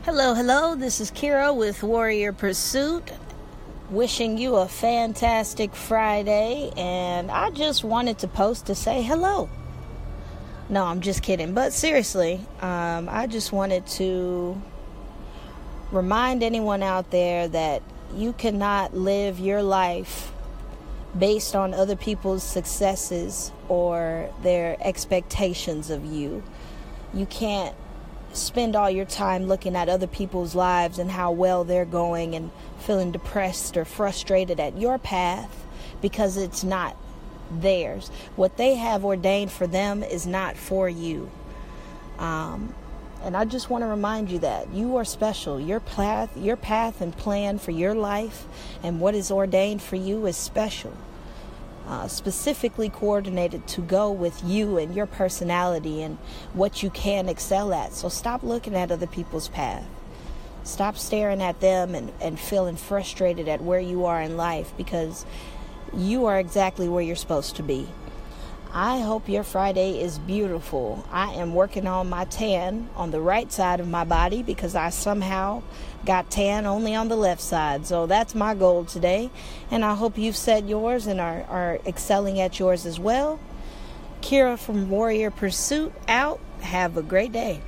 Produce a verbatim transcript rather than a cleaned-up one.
Hello, hello. This is Kira with Warrior Pursuit, wishing you a fantastic Friday. And I just wanted to post to say hello. No, I'm just kidding. But seriously, um, I just wanted to remind anyone out there that you cannot live your life based on other people's successes or their expectations of you. You can't spend all your time looking at other people's lives and how well they're going and feeling depressed or frustrated at your path because it's not theirs. What they have ordained for them is not for you. Um, and I just want to remind you that you are special. Your path, your path and plan for your life and what is ordained for you is special. Uh, specifically coordinated to go with you and your personality and what you can excel at. So stop looking at other people's path. Stop staring at them and, and feeling frustrated at where you are in life, because you are exactly where you're supposed to be. I hope your Friday is beautiful. I am working on my tan on the right side of my body because I somehow got tan only on the left side. So that's my goal today. And I hope you've set yours and are, are excelling at yours as well. Kira from Warrior Pursuit out. Have a great day.